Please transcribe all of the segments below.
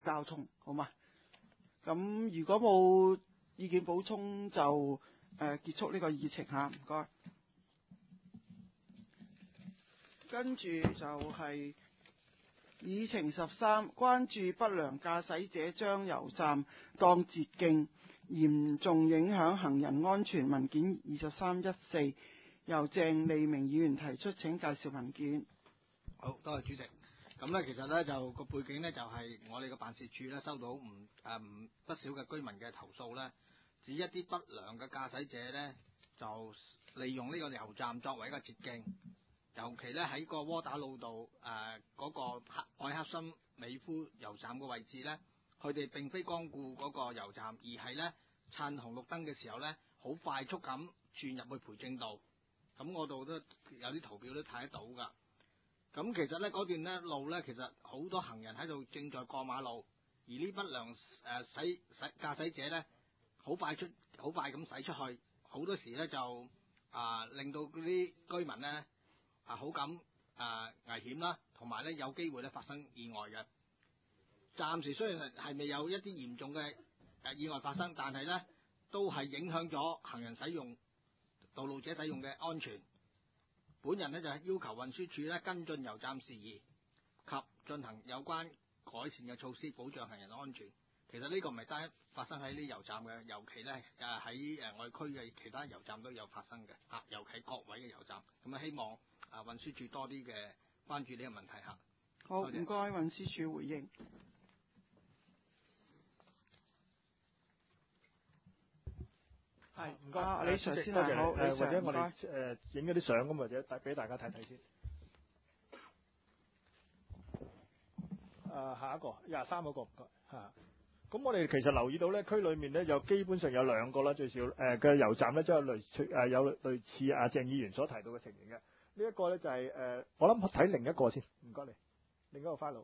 交通，好嘛？咁如果冇意見補充就結束呢個議程嚇，唔該。跟住就係議程13，關注不良駕駛者將油站當捷徑，嚴重影響行人安全。文件2314，由鄭利明議員提出，請介紹文件。 好，多謝主席。咁呢，其實呢，就個背景呢，就係我哋嘅辦事處呢，收到不少嘅居民嘅投訴呢，指一啲不良嘅駕駛者呢，就利用呢個油站作為一個捷徑，尤其呢，喺個窩打老道嗰個愛克森美孚油站嘅位置呢，佢哋並非光顧嗰個油站，而係呢，趁紅綠燈嘅時候呢，好快速咁轉入去培正道。咁我度都有啲圖表都睇得到㗎。咁其實呢，嗰段呢路呢，其實好多行人喺度正在過馬路，而呢不良駕駛者呢，好快咁駛出去，好多時呢，就令到嗰啲居民呢，好咁危險啦，同埋呢有機會呢發生意外嘅。暫時雖然係未有一啲嚴重嘅意外發生，但係呢都係影響咗行人使用道路者使用嘅安全。本人呢就係要求運輸署呢跟進油站事宜及進行有關改善嘅措施，保障行人安全。其實呢個唔係單發生喺呢油站嘅，尤其呢喺外區嘅其他油站都有發生嘅，尤其各位嘅油站。咁希望運輸署多啲嘅關注呢個問題嚇。 好，唔該，運輸署回應。係，唔該，李 Sir 先係好， 或者我哋影咗啲相咁，或者俾大家睇睇先。下一個23嗰個唔該嚇。咁我哋其實留意到咧，區裏面咧有基本上有2個啦，最少嘅油站咧，即係有類似阿鄭議員所提到嘅情形嘅。呢一個咧就係我諗睇另一個先，唔該你，另一個 file。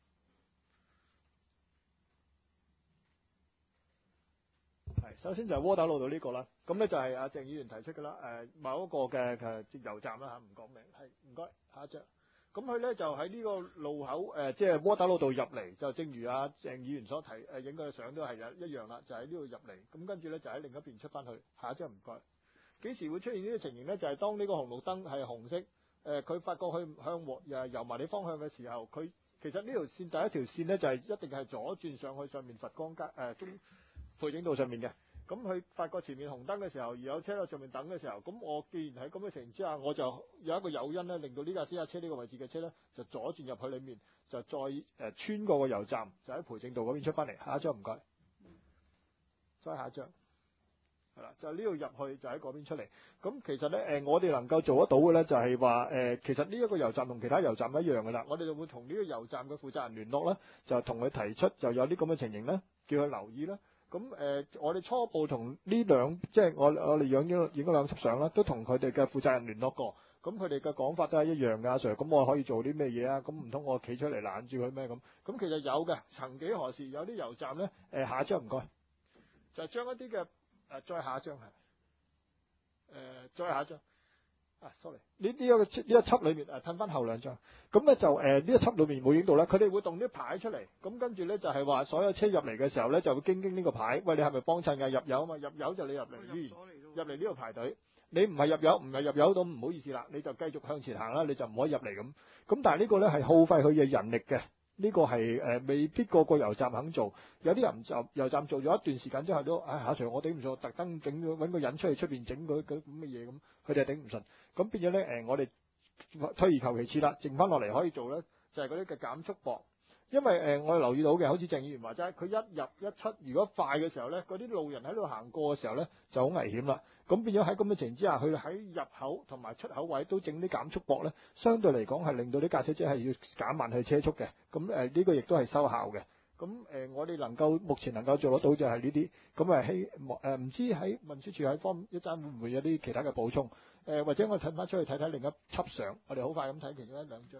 首先就係窩打老道呢個啦，咁咧就係阿鄭議員提出嘅啦，某一個嘅油站啦嚇，唔講名，係唔該，下一張。咁佢咧就喺呢個路口即係窩打老道入嚟，就正如阿鄭議員所提影嘅相都係一樣啦，就喺呢度入嚟，咁跟住咧就喺另一邊出翻去。下一張唔該。幾時會出現呢個情形咧？就係當呢個紅綠燈係紅色，佢發覺去向油麻地方向嘅時候，佢其實呢條線第一條線咧就係一定係左轉上去上面佛光街培正道上面嘅。咁佢發覺前面紅燈嘅時候，而有車喺上面等嘅時候，咁我既然喺咁嘅情形之下，我就有一個誘因咧，令到呢架私家車呢個位置嘅車咧，就左轉入去裏面，就再穿過個油站，就喺培正道嗰邊出翻嚟。下一張唔該，再下一張，係啦，就呢度入去，就喺嗰邊出嚟。咁其實咧，我哋能夠做得到嘅咧，就係話其實呢一個油站同其他油站一樣嘅啦，我哋就會同呢個油站嘅負責人聯絡啦，就同佢提出就有啲咁嘅情形咧，叫佢留意啦。咁我哋初步同呢兩，即係我哋影咗2輯相啦，都同佢哋嘅負責人聯絡過。咁佢哋嘅講法都係一樣㗎，阿 Sir。咁我可以做啲咩嘢啊？咁唔通我企出嚟攔住佢咩咁？咁其實有嘅，曾幾何時有啲油站咧，下一張唔該，就將一啲嘅再下一張係，再下一張。sorry， 呢一輯裏面褪翻後2張，咁咧就呢一輯裏面冇影到啦。佢哋會動啲牌出嚟，咁跟住咧就係話所有車入嚟嘅時候咧，就會經呢個牌，喂，你係咪幫襯㗎？入油啊嘛，入油就你入嚟，入嚟呢度排隊。你唔係入油，唔係入油咁唔好意思啦，你就繼續向前行啦，你就唔可以入嚟咁。咁但係呢個咧係耗費佢嘅人力嘅。呢個係未必個個油站肯做，有啲人就油站做咗一段時間之後都，下 Sir 我頂唔順，特登揾個人出邊整嗰咁嘅嘢咁，佢哋係頂唔順。咁變咗咧我哋退而求其次啦，剩翻落嚟可以做咧，就係嗰啲嘅減速駁。因為我哋留意到嘅，好似鄭議員話齋，佢一入一出，如果快嘅時候咧，嗰啲路人喺度行過嘅時候咧，就好危險啦。咁變咗喺咁嘅情形之下，佢喺入口同埋出口位都整啲減速駁咧，相對嚟講係令到啲駕駛者係要減慢佢車速嘅。咁呢個亦都係收效嘅。咁我哋目前能夠做得到就係呢啲。咁唔知喺運輸署喺方一陣會唔會有啲其他嘅補充？或者我褪翻出去睇睇另一輯相，我哋好快咁睇其中1-2張。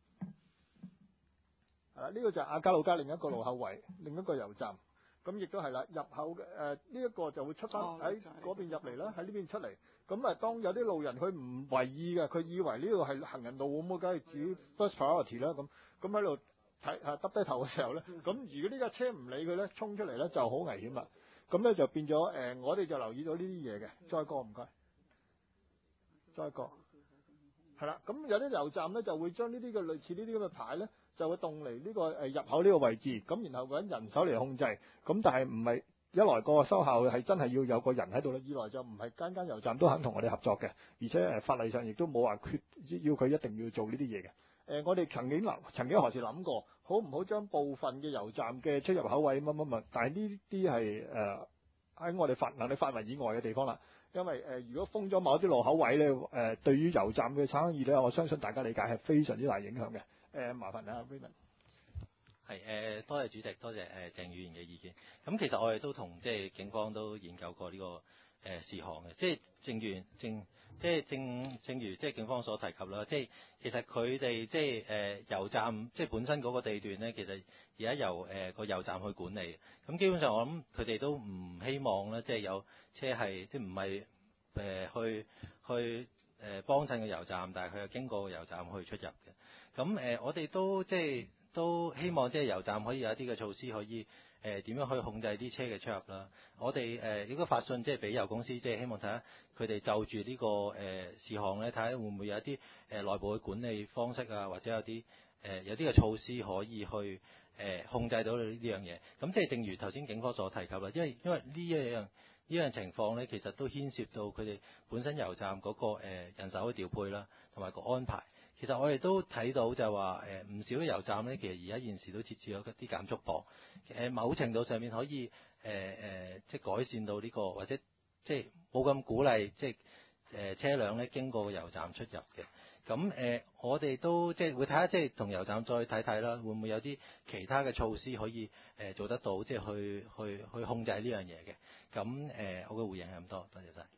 呢個就係亞皆老街另一個路口位，另一個油站。咁亦都係啦，入口嘅呢一個就會出翻喺嗰邊入嚟啦，喺呢邊出嚟。咁當有啲路人佢唔為意嘅，佢以為呢度係行人路咁，我梗係自己 first priority 啦。咁喺度耷低頭嘅時候咧，咁如果呢架車唔理佢咧，衝出嚟咧就好危險啦。咁咧就變咗我哋就留意到呢啲嘢嘅。再過唔該，再過。係啦，咁有啲油站咧就會將呢啲嘅類似呢啲咁嘅牌咧，就會動嚟呢個入口呢個位置，咁然後揾人手嚟控制，咁但係唔係一來個收效係真係要有個人喺度啦，二來就唔係間間油站都肯同我哋合作嘅，而且法例上亦都冇話要佢一定要做呢啲嘢嘅。我哋曾經何時諗過，好唔好將部分嘅油站嘅出入口位乜乜乜，但係呢啲係喺我哋能力範圍以外嘅地方啦。因為如果封咗某啲路口位咧，對於油站嘅生意咧，我相信大家理解係非常之大影響嘅。麻煩啊 Raymond。 係多謝主席，多謝鄭議員嘅意見。咁其實我哋都同即係警方都研究過呢個事項嘅，即係正如即係警方所提及啦，即係其實佢哋即係油站即係本身嗰個地段咧，其實而家由個油站去管理。咁基本上我諗佢哋都唔希望咧，即係有車係即係唔係去幫襯個油站，但係佢又經過個油站去出入嘅。咁我哋都即係都希望即係油站可以有一啲嘅措施可以點樣去控制啲車嘅出入啦。我哋應該發信即係俾油公司，即係希望睇下佢哋就住呢個事項咧，睇下會唔會有一啲內部嘅管理方式啊，或者有啲嘅措施可以去控制到呢樣嘢。咁即係正如頭先警方所提及啦，因為呢樣情況咧，其實都牽涉到佢哋本身油站嗰個人手嘅調配啦，同埋個安排。其實我哋都睇到就話唔少嘅油站咧，其實而家現時都設置咗一啲減速磅，某程度上面可以即係改善到呢個，或者即係冇咁鼓勵即係車輛咧經過個油站出入嘅。咁我哋都即係會睇下，即係同油站再睇睇啦，會唔會有啲其他嘅措施可以做得到，即係去控制呢樣嘢嘅。咁我嘅回應係咁多，多謝晒。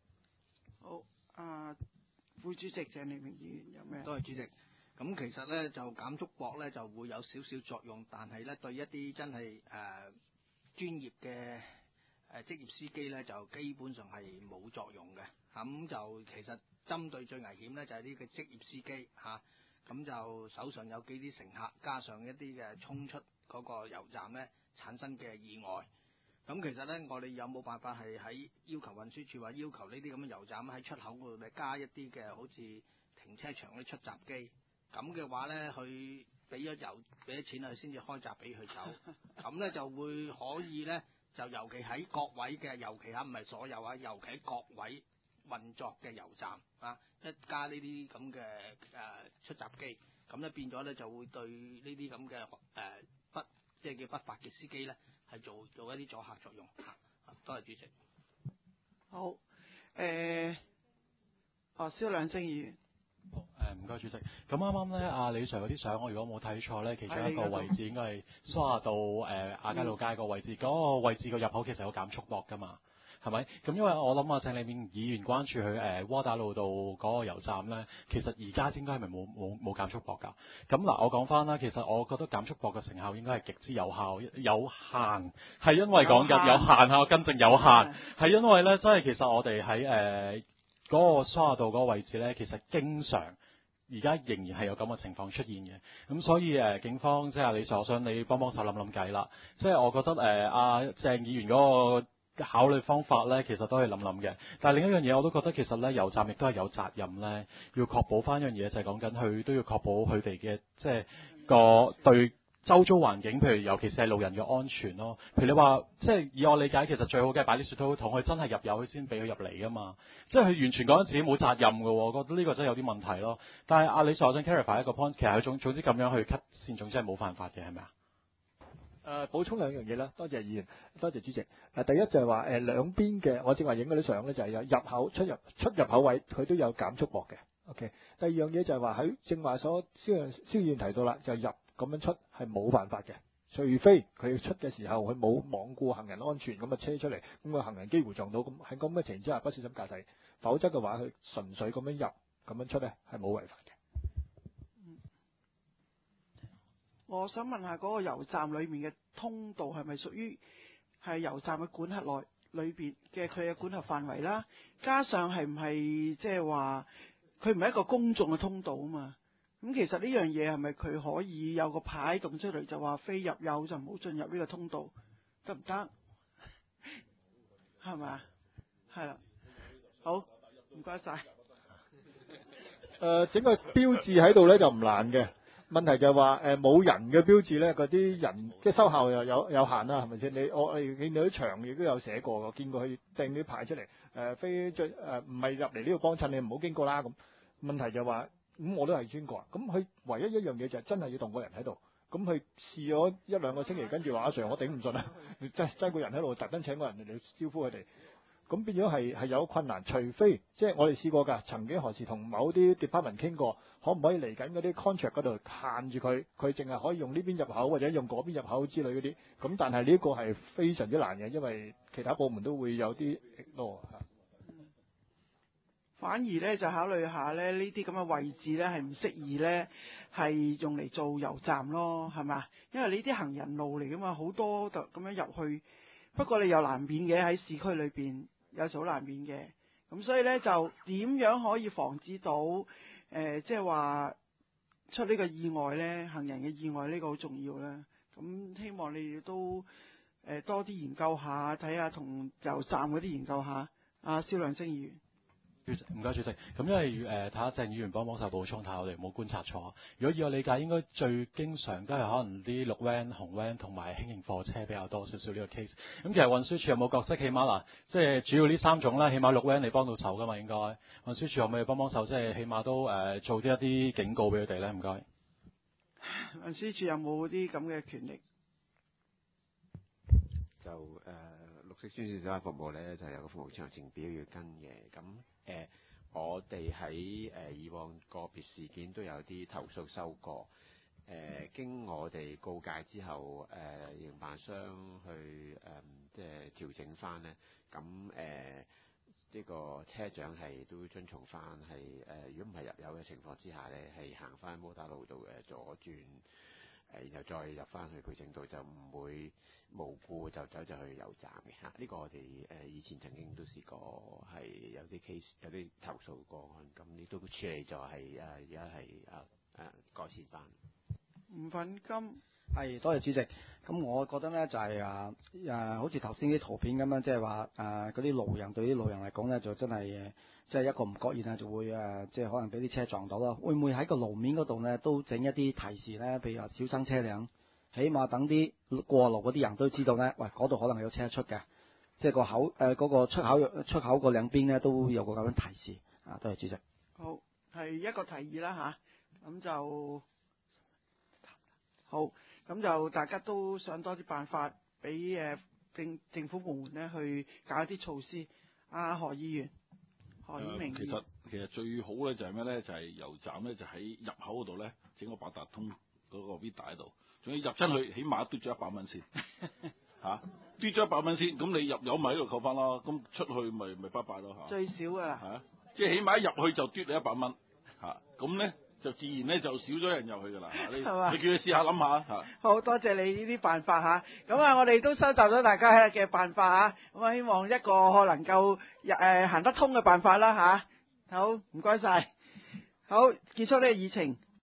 好，副主席鄭麗明議員有咩？ 多謝主席。咁其實咧就減速磅咧就會有少少作用，但係咧對一啲真係專業嘅職業司機咧就基本上係冇作用嘅。咁就其實針對最危險咧就係呢個職業司機嚇，咁就手上有幾啲乘客，加上一啲嘅衝出嗰個油站咧產生嘅意外。咁其實咧，我哋有冇辦法係喺要求運輸署話要求呢啲咁嘅油站喺出口嗰度咧加一啲嘅好似停車場嗰啲出閘機？咁嘅話咧，佢俾咗錢佢先至開閘俾佢走，咁咧就會可以咧，就尤其喺各位嘅，尤其唔係所有啊，尤其喺各位運作嘅油站啊，一加呢啲咁嘅出閘機，咁咧變咗咧就會對呢啲咁嘅即係叫不法嘅司機咧。係做一啲阻嚇作用嚇，多謝主席。 好，蕭兩星議員。 好，唔該主席。咁啱啱咧，阿李 Sir 嗰啲相，我如果冇睇錯咧，其中一個位置應該係蘇亞道亞皆老街個位置，嗰個位置個入口其實有減速磅㗎嘛。係咪？咁因為我諗啊，鄭麗明議員關注佢窩打老道嗰個油站咧，其實而家應該係咪冇減速磅㗎？咁嗱，我講翻啦，其實我覺得減速磅嘅成效應該係極之有效，有限係因為講緊有限啊，我更正有限係因為咧，真係其實我哋喺嗰個蘇亞道嗰個位置咧，其實經常而家仍然係有咁嘅情況出現嘅。咁所以警方即係李 Sir，我想你幫手諗計啦。即係我覺得阿鄭議員嗰個考慮方法咧，其實都係諗嘅。但係另一樣嘢，我都覺得其實咧，油站亦都係有責任咧，要確保翻一樣嘢，就係講緊佢都要確保佢哋嘅即係個對周遭環境，譬如尤其是係路人嘅安全咯。譬如你話，即係以我理解，其實最好嘅係擺啲雪糕筒，佢真係入油佢先俾佢入嚟噶嘛。即係佢完全講緊自己冇責任嘅，我覺得呢個真係有啲問題咯。但係阿李 Sir，我想 clarify 一個 point， 其實佢總之咁樣去 cut 線，總之係冇犯法嘅，係咪啊？ 補充兩樣嘢啦，多謝議員，多謝主席。第一就係話兩邊嘅，我正話影嗰啲相咧，就係有入口出入口位，佢都有減速磅嘅。OK。第二樣嘢就係話喺正話所蕭議員提到啦，就入咁樣出係冇犯法嘅，除非佢出嘅時候佢冇罔顧行人安全咁啊車出嚟，咁個行人幾乎撞到，咁喺咁嘅情況之下不小心駕駛，否則嘅話佢純粹咁樣入咁樣出咧係冇違法嘅。 我想問下嗰個油站裏面嘅通道係咪屬於係油站嘅管轄內裏邊嘅佢嘅管轄範圍啦？加上係唔係即係話佢唔係一個公眾嘅通道啊嘛？ 咁其實呢樣嘢係咪佢可以有個牌動出嚟，就話非入右就唔好進入呢個通道，得唔得？係咪啊？係啦，好，唔該晒。 整個標誌喺度咧就唔難嘅，問題就係話冇人嘅標誌咧，嗰啲人即係收效又有限啦，係咪先？我見到啲牆亦都有寫過，我見過佢掟啲牌出嚟，非進唔係入嚟呢度幫襯，你唔好經過啦咁。問題就話咁我都係經過，咁佢唯一一樣嘢就係真係要動個人喺度。咁佢試咗一兩個星期，跟住話阿 Sir 我頂唔順啦，真個人喺度，特登請個人嚟招呼佢哋。咁變咗係有困難，除非即係我哋試過㗎，曾經何時同某啲 department 傾過，可唔可以嚟緊嗰啲 contract 嗰度限住佢淨係可以用呢邊入口或者用嗰邊入口之類嗰啲。咁但係呢個係非常之難嘅，因為其他部門都會有啲多嚇。 反而咧就考慮下咧呢啲咁嘅位置咧係唔適宜咧係用嚟做油站咯，係嘛？因為呢啲行人路嚟㗎嘛，好多就咁樣入去。不過你又難免嘅，喺市區裏邊有時好難免嘅。咁所以咧就點樣可以防止到即係話出呢個意外咧，行人嘅意外呢個好重要啦。咁希望你哋都多啲研究下，睇下同油站嗰啲研究下。阿蕭亮星議員。 唔該主席，咁因為睇下鄭議員幫手補充，睇下我哋冇觀察錯。如果以我理解，應該最經常都係可能啲綠 van、紅 van 同埋輕型貨車比較多少少呢個 case。咁其實運輸署有冇角色？起碼嗱，即係主要呢三種啦，起碼綠 van 你幫到手㗎嘛？應該運輸署有冇幫手？即係起碼都做啲一啲警告俾佢哋咧？唔該。 運輸署有冇啲咁嘅權力？ 就綠色專線小巴服務咧，就有個服務詳情表要跟嘅。咁我哋喺以往個別事件都有啲投訴收過。經我哋告誡之後，營辦商去即係調整翻咧。咁呢個車長係都遵從翻，係如果唔係入油嘅情況之下咧，係行翻摩打路度左轉。然後再入翻去佢程度，就唔會無故就走去油站嘅嚇。呢個我哋以前曾經都試過係有啲 case 有啲投訴個案，咁亦都處理咗，係而家係改善翻。 吳粉金係多謝主席。咁我覺得咧就係好似頭先啲圖片咁樣，即係話嗰啲路人對啲路人嚟講咧，就真係即係一個唔覺意啊，就會即係可能俾啲車撞到啦。會唔會喺個路面嗰度咧都整一啲提示咧？譬如話小心車輛，起碼等啲過路嗰啲人都知道咧，喂嗰度可能係有車出嘅，即係個口嗰個出口個兩邊咧都有個咁樣提示啊。多謝主席。 好，係一個提議啦吓，咁就好。咁就大家都想多啲辦法，俾政府部門咧去搞一啲措施。阿何議員，何以明議員。 其實最好咧就係咩咧？就係油站咧就喺入口嗰度咧整個八達通嗰個 Vita 喺度，仲要入親去起碼嘟咗100蚊先嚇，嘟咗100蚊先，咁你入油咪喺度扣翻咯，咁出去咪拜拜咯嚇。 最少噶啦。 係即係起碼一入去就嘟你100蚊嚇，咁咧。就自然咧就少咗人入去㗎啦，你叫佢試下諗下嚇。好多謝你呢啲辦法嚇，咁我哋都收集咗大家嘅辦法嚇，咁希望一個能夠行得通嘅辦法啦嚇。好，唔該晒，好，結束呢個議程。